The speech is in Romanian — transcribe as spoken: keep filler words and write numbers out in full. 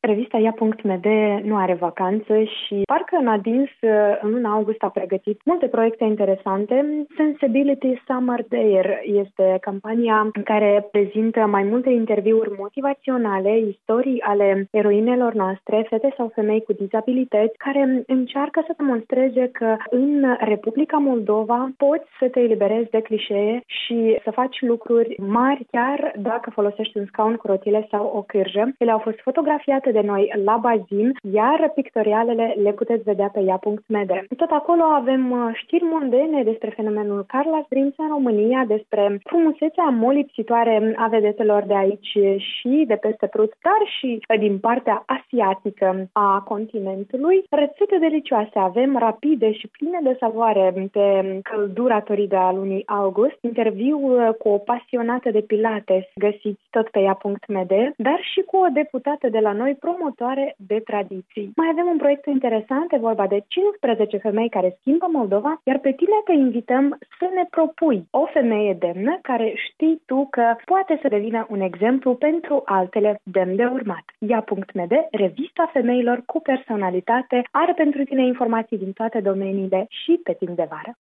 Revista ea punct m d nu are vacanță și parcă în adins în luna august a pregătit multe proiecte interesante. Sensibility Summer Dare este campania în care prezintă mai multe interviuri motivaționale, istorii ale eroinelor noastre, fete sau femei cu dizabilități, care încearcă să demonstreze că în Republica Moldova poți să te eliberezi de clișee și să faci lucruri mari chiar dacă folosești un scaun cu rotile sau o cârjă. Ele au fost fotografiate de noi la bazin, iar pictorialele le puteți vedea pe ea punct m d. Tot acolo avem știri mondene despre fenomenul Carla's Dreams în România, despre frumusețea molipsitoare a vedetelor de aici și de peste Prut, dar și din partea asiatică a continentului. Rețete delicioase avem, rapide și pline de savoare pe căldura toridă a lunii august. Interviu cu o pasionată de pilates găsiți tot pe ea punct m d, dar și cu o deputată de la noi promotoare de tradiții. Mai avem un proiect interesant, e vorba de cincisprezece femei care schimbă Moldova, iar pe tine te invităm să ne propui o femeie demnă care știi tu că poate să devină un exemplu pentru altele demn de urmat. ea punct m d, revista femeilor cu personalitate, are pentru tine informații din toate domeniile și pe timp de vară.